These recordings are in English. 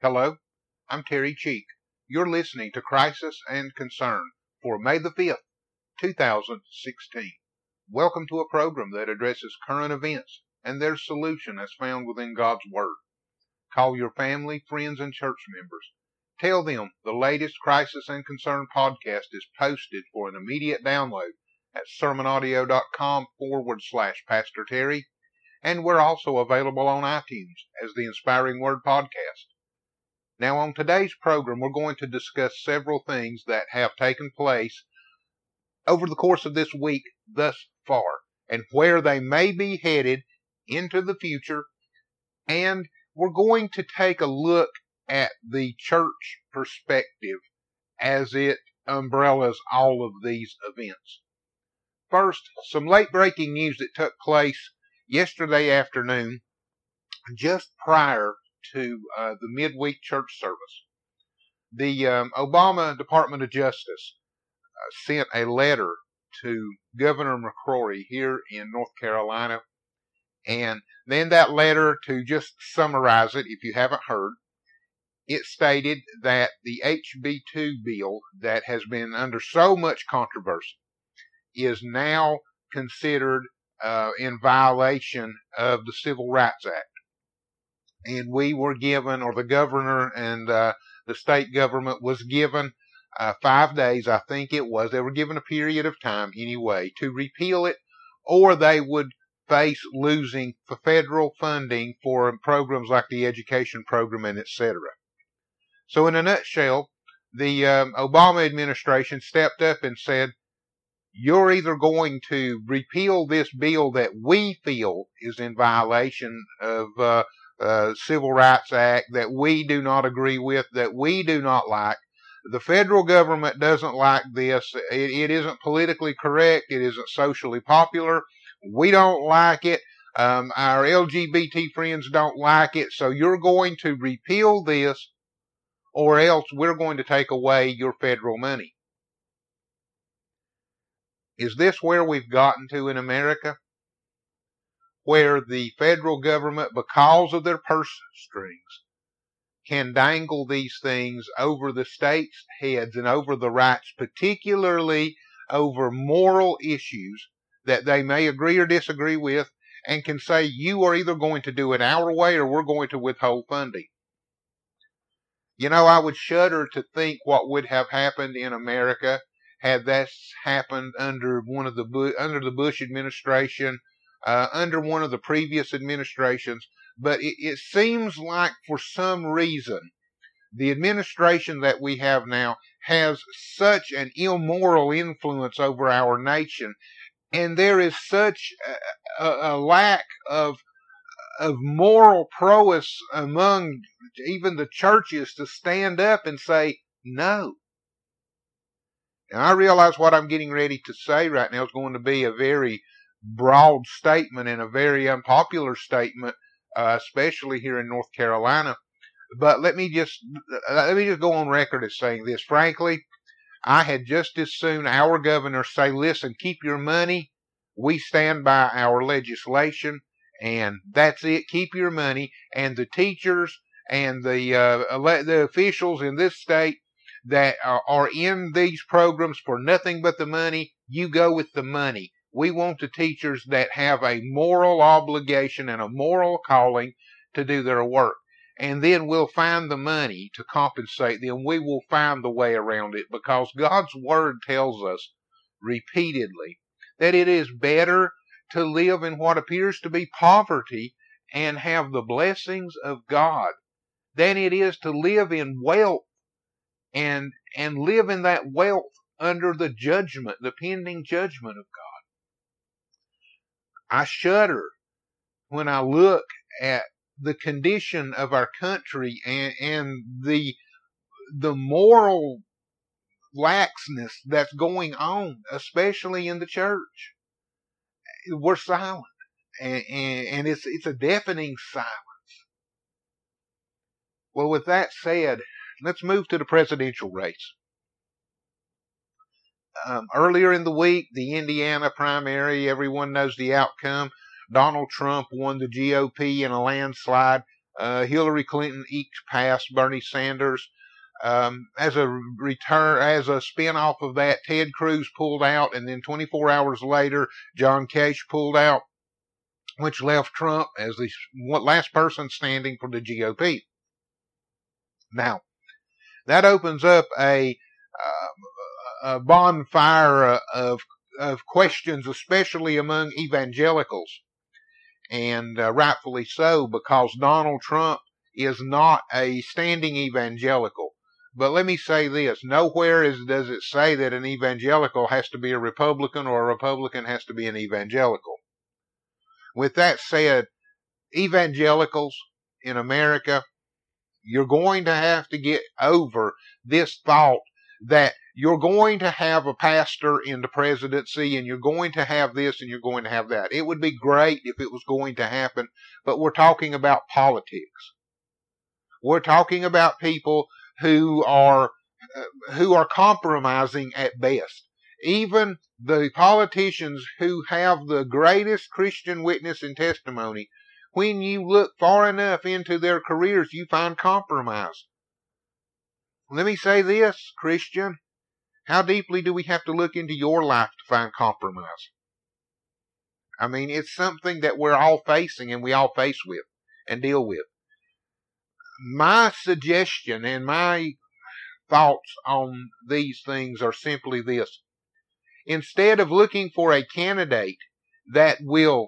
Hello, I'm Terry Cheek. You're listening to Crisis and Concern for May the 5th, 2016. Welcome to a program that addresses current events and their solution as found within God's Word. Call your family, friends, and church members. Tell them the latest Crisis and Concern podcast is posted for an immediate download at sermonaudio.com/Pastor Terry, and we're also available on iTunes as the Inspiring Word Podcast. Now, on today's program, we're going to discuss several things that have taken place over the course of this week thus far, and where they may be headed into the future, and we're going to take a look at the church perspective as it umbrellas all of these events. First, some late-breaking news that took place yesterday afternoon, just prior to the midweek church service. The Obama Department of Justice sent a letter to Governor McCrory here in North Carolina, and then that letter, to just summarize it if you haven't heard, it stated that the HB2 bill that has been under so much controversy is now considered in violation of the Civil Rights Act. And we were given, or the governor and the state government was given 5 days, I think it was. They were given a period of time anyway to repeal it, or they would face losing federal funding for programs like the education program and etc. So in a nutshell, the Obama administration stepped up and said, you're either going to repeal this bill that we feel is in violation of Civil Rights Act, that we do not agree with, that we do not like. The federal government doesn't like this. It isn't politically correct. It isn't socially popular. We don't like it. Our LGBT friends don't like it. So you're going to repeal this, or else we're going to take away your federal money. Is this where we've gotten to in America? Where the federal government, because of their purse strings, can dangle these things over the state's heads and over the rights, particularly over moral issues that they may agree or disagree with, and can say, you are either going to do it our way or we're going to withhold funding. You know, I would shudder to think what would have happened in America had this happened under the Bush administration, under one of the previous administrations. But it seems like for some reason, the administration that we have now has such an immoral influence over our nation, and there is such a lack of moral prowess among even the churches to stand up and say no. Now, I realize what I'm getting ready to say right now is going to be a very broad statement and a very unpopular statement, especially here in North Carolina. But let me just go on record as saying this. Frankly, I had just as soon our governor say, listen, keep your money. We stand by our legislation, and that's it. Keep your money. And the teachers and the officials in this state that are in these programs for nothing but the money, you go with the money. We want the teachers that have a moral obligation and a moral calling to do their work. And then we'll find the money to compensate them. We will find the way around it, because God's Word tells us repeatedly that it is better to live in what appears to be poverty and have the blessings of God than it is to live in wealth and live in that wealth under the judgment, the pending judgment of God. I shudder when I look at the condition of our country and the moral laxness that's going on, especially in the church. We're silent, and it's a deafening silence. Well, with that said, let's move to the presidential race. Earlier in the week, the Indiana primary, everyone knows the outcome. Donald Trump won the GOP in a landslide. Hillary Clinton eked past Bernie Sanders. As a spin-off of that, Ted Cruz pulled out, and then 24 hours later, John Kasich pulled out, which left Trump as the last person standing for the GOP. Now, that opens up a bonfire of questions, especially among evangelicals, and rightfully so, because Donald Trump is not a standing evangelical. But let me say this, nowhere does it say that an evangelical has to be a Republican or a Republican has to be an evangelical. With that said, evangelicals in America, you're going to have to get over this thought that you're going to have a pastor in the presidency and you're going to have this and you're going to have that. It would be great if it was going to happen, but we're talking about politics. We're talking about people who are compromising at best. Even the politicians who have the greatest Christian witness and testimony, when you look far enough into their careers, you find compromise. Let me say this, Christian. How deeply do we have to look into your life to find compromise? I mean, it's something that we're all facing and we all face with and deal with. My suggestion and my thoughts on these things are simply this. Instead of looking for a candidate that will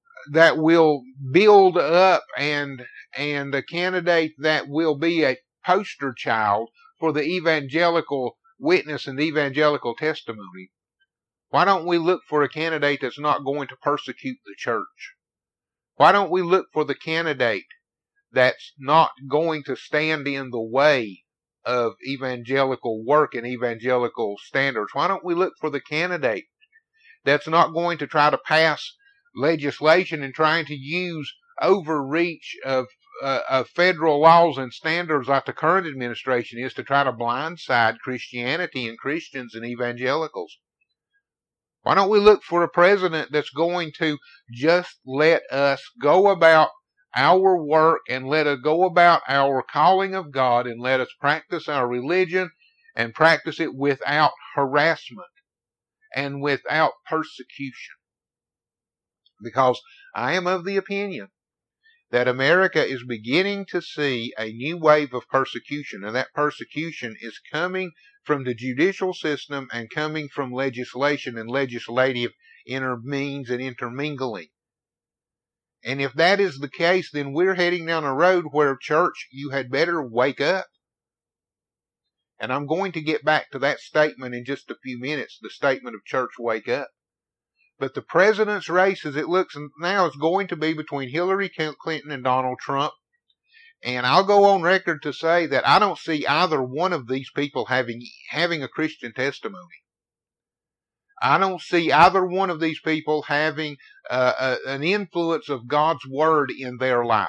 build up and a candidate that will be a poster child for the evangelical witness and evangelical testimony, why don't we look for a candidate that's not going to persecute the church? Why don't we look for the candidate that's not going to stand in the way of evangelical work and evangelical standards? Why don't we look for the candidate that's not going to try to pass legislation and trying to use overreach of federal laws and standards like the current administration is to try to blindside Christianity and Christians and evangelicals? Why don't we look for a president that's going to just let us go about our work and let us go about our calling of God and let us practice our religion and practice it without harassment and without persecution? Because I am of the opinion that America is beginning to see a new wave of persecution, and that persecution is coming from the judicial system and coming from legislation and legislative means and intermingling. And if that is the case, then we're heading down a road where, church, you had better wake up. And I'm going to get back to that statement in just a few minutes, the statement of church wake up. But the president's race, as it looks now, is going to be between Hillary Clinton and Donald Trump. And I'll go on record to say that I don't see either one of these people having a Christian testimony. I don't see either one of these people having an influence of God's word in their life.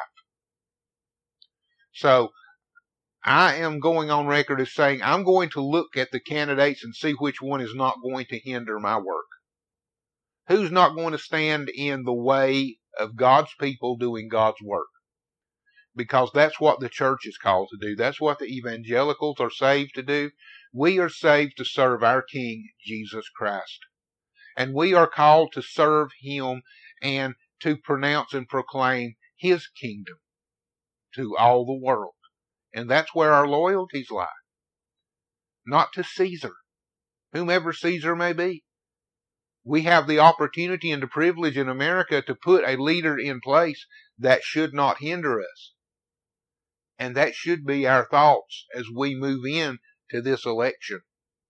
So I am going on record as saying I'm going to look at the candidates and see which one is not going to hinder my work. Who's not going to stand in the way of God's people doing God's work? Because that's what the church is called to do. That's what the evangelicals are saved to do. We are saved to serve our King, Jesus Christ. And we are called to serve Him and to pronounce and proclaim His kingdom to all the world. And that's where our loyalties lie. Not to Caesar, whomever Caesar may be. We have the opportunity and the privilege in America to put a leader in place that should not hinder us. And that should be our thoughts as we move in to this election.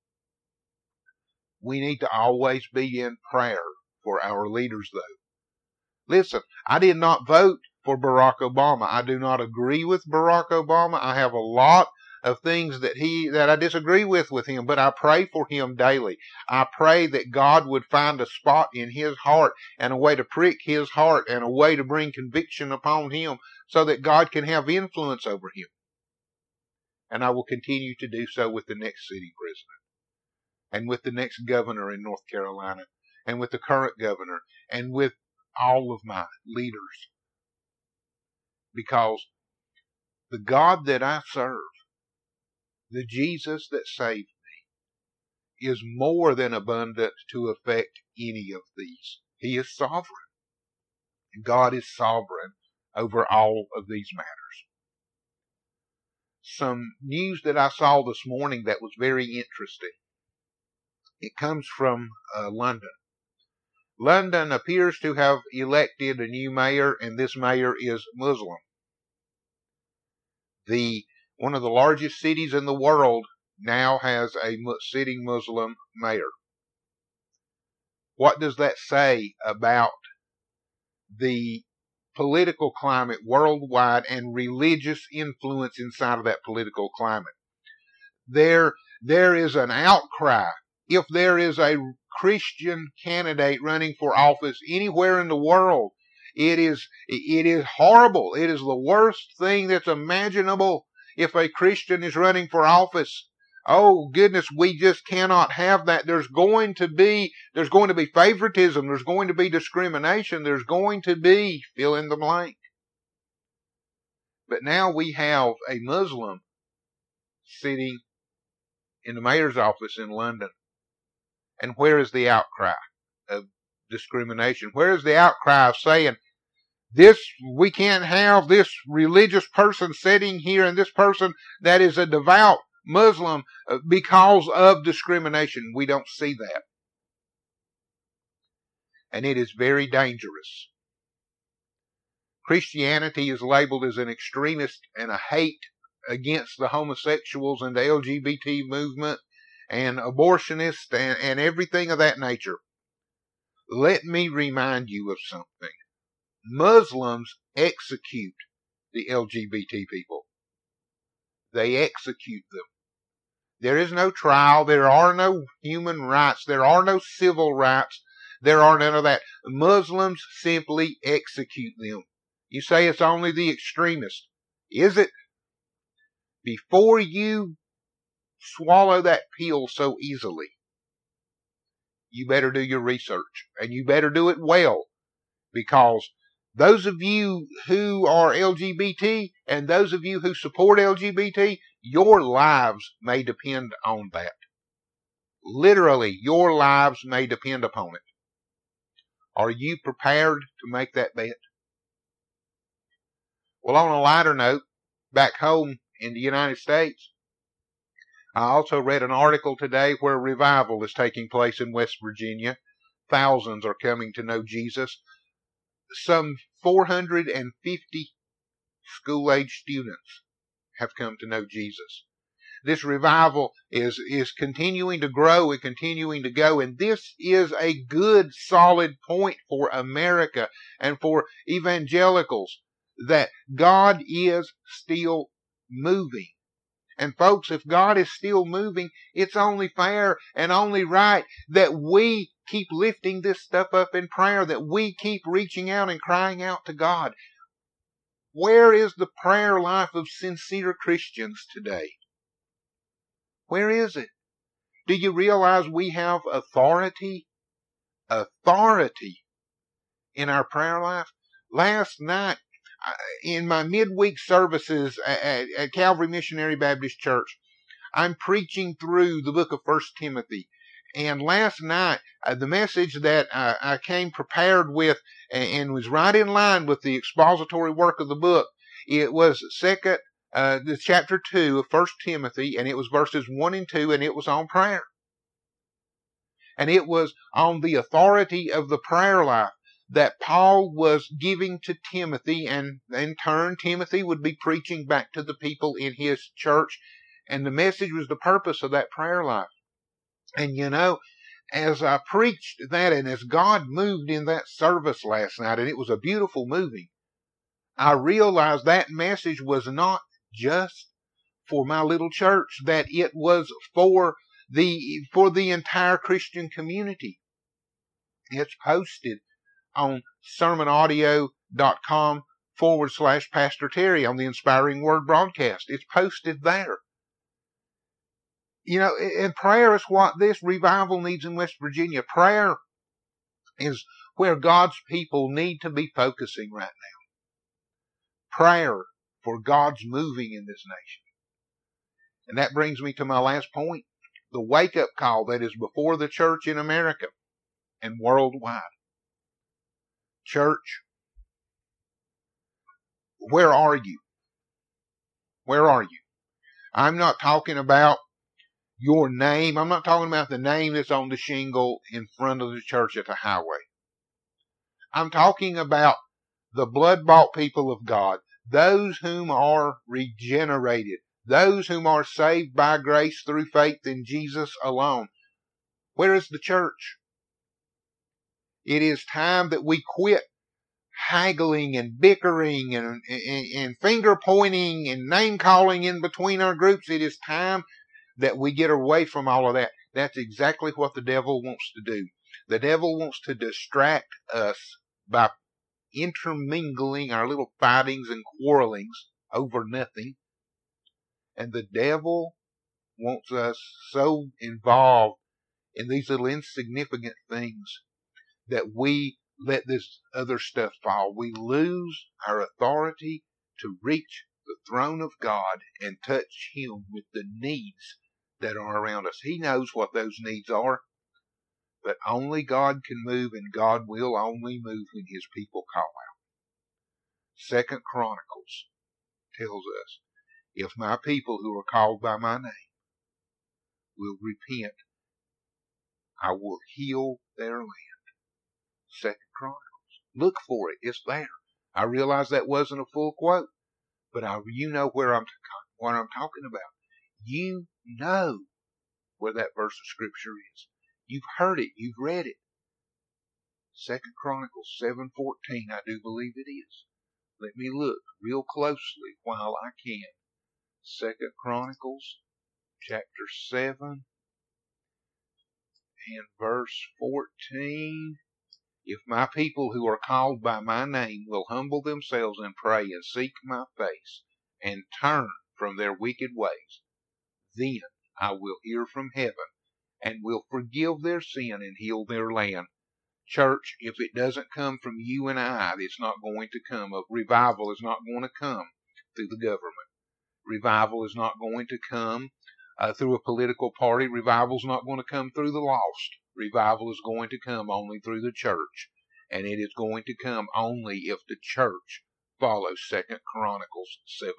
We need to always be in prayer for our leaders, though. Listen, I did not vote for Barack Obama. I do not agree with Barack Obama. I have a lot of things that I disagree with him, but I pray for him daily. I pray that God would find a spot in his heart and a way to prick his heart and a way to bring conviction upon him so that God can have influence over him. And I will continue to do so with the next sitting president and with the next governor in North Carolina and with the current governor and with all of my leaders. Because The God that I serve, the Jesus that saved me, is more than abundant to affect any of these. He is sovereign. God is sovereign over all of these matters. Some news that I saw this morning that was very interesting. It comes from London. London appears to have elected a new mayor, and this mayor is Muslim. One of the largest cities in the world now has a sitting Muslim mayor. What does that say about the political climate worldwide and religious influence inside of that political climate? There is an outcry. If there is a Christian candidate running for office anywhere in the world, it is horrible. It is the worst thing that's imaginable if a Christian is running for office. Oh goodness, we just cannot have that. There's going to be favoritism, there's going to be discrimination, there's going to be fill in the blank. But now we have a Muslim sitting in the mayor's office in London. And where is the outcry of discrimination? Where is the outcry of saying, we can't have this religious person sitting here and this person that is a devout Muslim because of discrimination? We don't see that. And it is very dangerous. Christianity is labeled as an extremist and a hate against the homosexuals and the LGBT movement and abortionists and everything of that nature. Let me remind you of something. Muslims execute the LGBT people. They execute them. There is no trial. There are no human rights. There are no civil rights. There are none of that. Muslims simply execute them. You say it's only the extremists. Is it? Before you swallow that pill so easily, you better do your research, and you better do it well, because those of you who are LGBT and those of you who support LGBT, your lives may depend on that. Literally, your lives may depend upon it. Are you prepared to make that bet? Well, on a lighter note, back home in the United States, I also read an article today where revival is taking place in West Virginia. Thousands are coming to know Jesus. Some 450 school-age students have come to know Jesus. This revival is continuing to grow and continuing to go, and this is a good, solid point for America and for evangelicals, that God is still moving. And folks, if God is still moving, it's only fair and only right that we keep lifting this stuff up in prayer, that we keep reaching out and crying out to God. Where is the prayer life of sincere Christians today? Where is it? Do you realize we have authority in our prayer life? Last night, in my midweek services at Calvary Missionary Baptist Church, I'm preaching through the book of 1 Timothy. And last night, the message that I came prepared with and was right in line with the expository work of the book, it was the chapter 2 of 1 Timothy, and it was verses 1 and 2, and it was on prayer. And it was on the authority of the prayer life that Paul was giving to Timothy, and in turn, Timothy would be preaching back to the people in his church. And the message was the purpose of that prayer life. And you know, as I preached that, and as God moved in that service last night, and it was a beautiful moving, I realized that message was not just for my little church, that it was for the entire Christian community. It's posted on sermonaudio.com/Pastor Terry on the Inspiring Word broadcast. It's posted there. You know, and prayer is what this revival needs in West Virginia. Prayer is where God's people need to be focusing right now. Prayer for God's moving in this nation. And that brings me to my last point, the wake-up call that is before the church in America and worldwide. Church, where are you? Where are you? I'm not talking about your name. I'm not talking about the name that's on the shingle in front of the church at the highway. I'm talking about the blood-bought people of God, those whom are regenerated, those whom are saved by grace through faith in Jesus alone. Where is the church? It is time that we quit haggling and bickering and finger pointing and name calling in between our groups. It is time that we get away from all of that. That's exactly what the devil wants to do. The devil wants to distract us by intermingling our little fightings and quarrelings over nothing. And the devil wants us so involved in these little insignificant things that we let this other stuff fall. We lose our authority to reach the throne of God and touch Him with the needs that are around us. He knows what those needs are, but only God can move, and God will only move when His people call out. 2 Chronicles tells us, if my people who are called by my name will repent, I will heal their land. 2 Chronicles. Look for it. It's there. I realize that wasn't a full quote, but you know what I'm talking about. You know where that verse of Scripture is. You've heard it. You've read it. 2 Chronicles 7:14, I do believe it is. Let me look real closely while I can. 2 Chronicles chapter 7 and verse 14. If my people who are called by my name will humble themselves and pray and seek my face and turn from their wicked ways, then I will hear from heaven and will forgive their sin and heal their land. Church, if it doesn't come from you and I, it's not going to come. A revival is not going to come through the government. Revival is not going to come through a political party. Revival is not going to come through the lost. Revival is going to come only through the church. And it is going to come only if the church follows 2 Chronicles 7:14.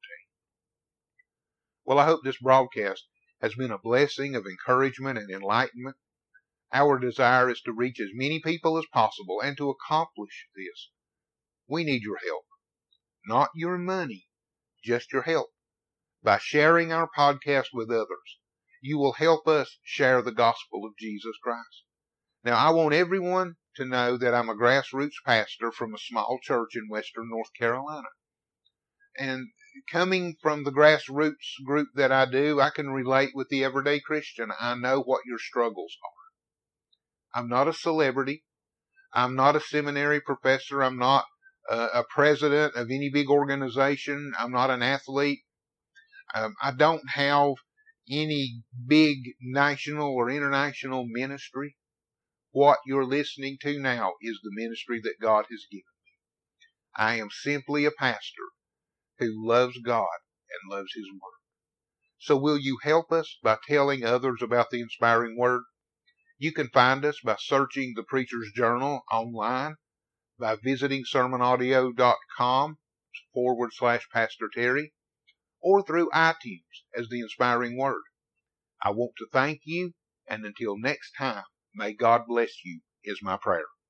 Well, I hope this broadcast has been a blessing of encouragement and enlightenment. Our desire is to reach as many people as possible, and to accomplish this, we need your help. Not your money, just your help. By sharing our podcast with others, you will help us share the gospel of Jesus Christ. Now, I want everyone to know that I'm a grassroots pastor from a small church in western North Carolina. And coming from the grassroots group that I do, I can relate with the everyday Christian. I know what your struggles are. I'm not a celebrity. I'm not a seminary professor. I'm not a president of any big organization. I'm not an athlete. I don't have any big national or international ministry. What you're listening to now is the ministry that God has given me. I am simply a pastor who loves God and loves His Word. So will you help us by telling others about the inspiring Word? You can find us by searching the Preacher's Journal online, by visiting sermonaudio.com/Pastor Terry, or through iTunes as the Inspiring Word. I want to thank you, and until next time, may God bless you, is my prayer.